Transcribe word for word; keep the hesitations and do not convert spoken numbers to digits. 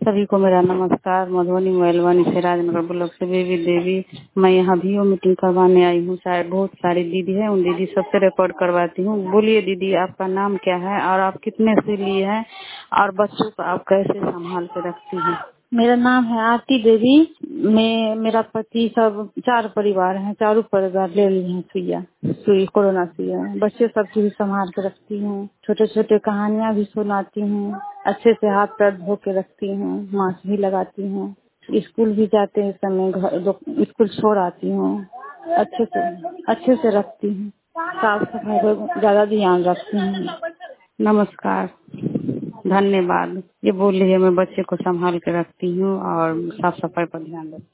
सभी को मेरा नमस्कार। मधुबनी मोहलवानी से राजनगर ब्लॉक से बेबी देवी। मैं यहाँ भी मीटिंग करवाने आई हूँ। शायद बहुत सारी दीदी है, उन दीदी सबसे रिकॉर्ड करवाती हूँ। बोलिए दीदी, आपका नाम क्या है और आप कितने से लिए हैं और बच्चों को आप कैसे संभाल के रखती हैं? मेरा नाम है आरती देवी। मैं मेरा पति सब चार परिवार हैं, चारों परिवार ले लिए हैं सुइया सुई कोरोना सुइया। बच्चे सब की भी संभाल के रखती हूँ, छोटे छोटे कहानियाँ भी सुनाती हूँ, अच्छे से हाथ पैर धो के रखती हूँ, मास्क भी लगाती हूँ। स्कूल भी जाते हैं समय घर स्कूल छोड़ आती हूँ, अच्छे से अच्छे से रखती हूँ, साफ सफाई पर ज्यादा ध्यान रखती हूँ। नमस्कार, धन्यवाद। ये बोल रही है मैं बच्चे को संभाल के रखती हूँ और साफ सफाई पर ध्यान देती हूँ।